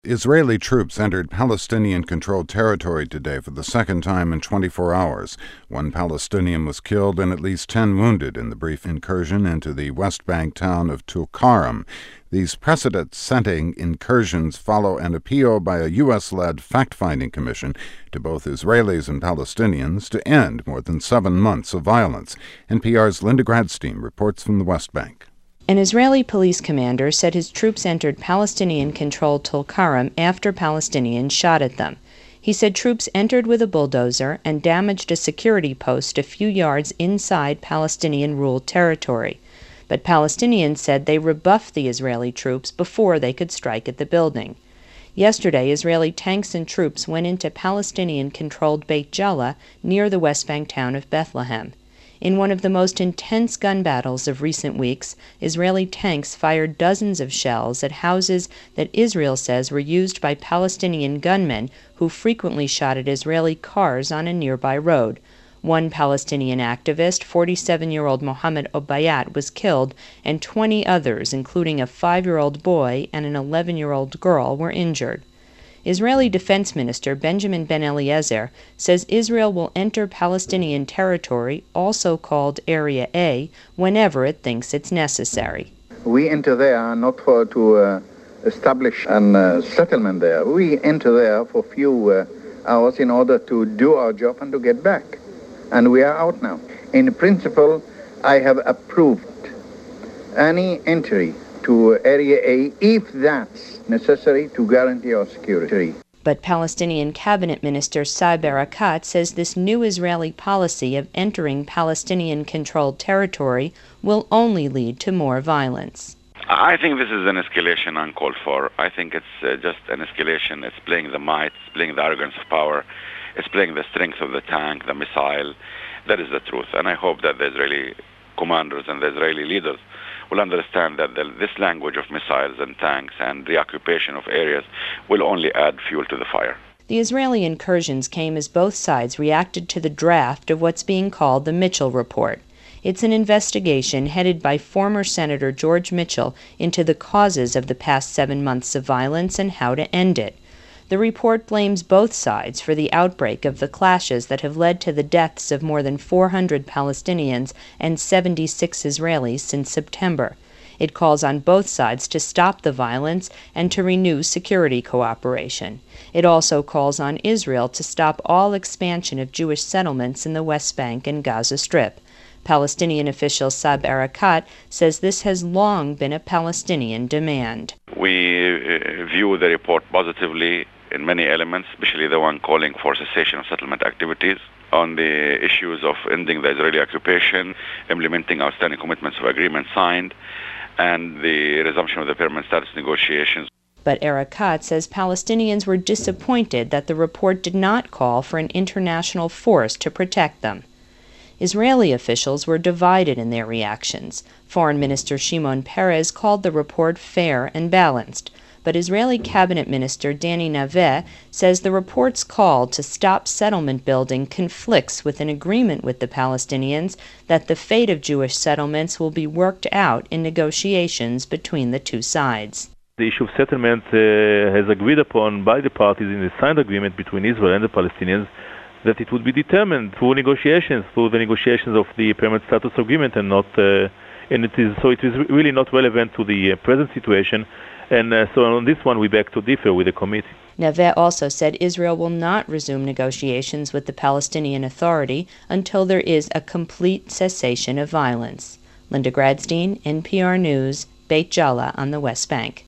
Israeli troops entered Palestinian-controlled territory today for the second time in 24 hours. One Palestinian was killed and at least 10 wounded in the brief incursion into the West Bank town of Tulkarm. These precedent-setting incursions follow an appeal by a U.S.-led fact-finding commission to both Israelis and Palestinians to end more than 7 months of violence. NPR's Linda Gradstein reports from the West Bank. An Israeli police commander said his troops entered Palestinian-controlled Tulkarm after Palestinians shot at them. He said troops entered with a bulldozer and damaged a security post a few yards inside Palestinian-ruled territory. But Palestinians said they rebuffed the Israeli troops before they could strike at the building. Yesterday, Israeli tanks and troops went into Palestinian-controlled Beit Jala near the West Bank town of Bethlehem. In one of the most intense gun battles of recent weeks, Israeli tanks fired dozens of shells at houses that Israel says were used by Palestinian gunmen who frequently shot at Israeli cars on a nearby road. One Palestinian activist, 47-year-old Mohammed Obayat, was killed, and 20 others, including a 5-year-old boy and an 11-year-old girl, were injured. Israeli Defense Minister Benjamin Ben-Eliezer says Israel will enter Palestinian territory, also called Area A, whenever it thinks it's necessary. We enter there not to establish a settlement there. We enter there for a few hours in order to do our job and to get back. And we are out now. In principle, I have approved any entry to Area A if that's necessary to guarantee our security. But Palestinian Cabinet Minister Saeb Erekat says this new Israeli policy of entering Palestinian-controlled territory will only lead to more violence. I think this is an escalation uncalled for. I think it's just an escalation. It's playing the might, it's playing the arrogance of power, it's playing the strength of the tank, the missile. That is the truth. And I hope that the Israeli commanders and the Israeli leaders will understand that this language of missiles and tanks and the occupation of areas will only add fuel to the fire. The Israeli incursions came as both sides reacted to the draft of what's being called the Mitchell Report. It's an investigation headed by former Senator George Mitchell into the causes of the past 7 months of violence and how to end it. The report blames both sides for the outbreak of the clashes that have led to the deaths of more than 400 Palestinians and 76 Israelis since September. It calls on both sides to stop the violence and to renew security cooperation. It also calls on Israel to stop all expansion of Jewish settlements in the West Bank and Gaza Strip. Palestinian official Saeb Erekat says this has long been a Palestinian demand. We view the report positively in many elements, especially the one calling for cessation of settlement activities, on the issues of ending the Israeli occupation, implementing outstanding commitments of agreements signed, and the resumption of the permanent status negotiations. But Erekat says Palestinians were disappointed that the report did not call for an international force to protect them. Israeli officials were divided in their reactions. Foreign Minister Shimon Peres called the report fair and balanced. But Israeli Cabinet Minister Danny Naveh says the report's call to stop settlement building conflicts with an agreement with the Palestinians that the fate of Jewish settlements will be worked out in negotiations between the two sides. The issue of settlement has agreed upon by the parties in the signed agreement between Israel and the Palestinians that it would be determined through the negotiations of the permanent status agreement and not, and it is really not relevant to the present situation. And so on this one, we beg to differ with the committee. Naveh also said Israel will not resume negotiations with the Palestinian Authority until there is a complete cessation of violence. Linda Gradstein, NPR News, Beit Jala on the West Bank.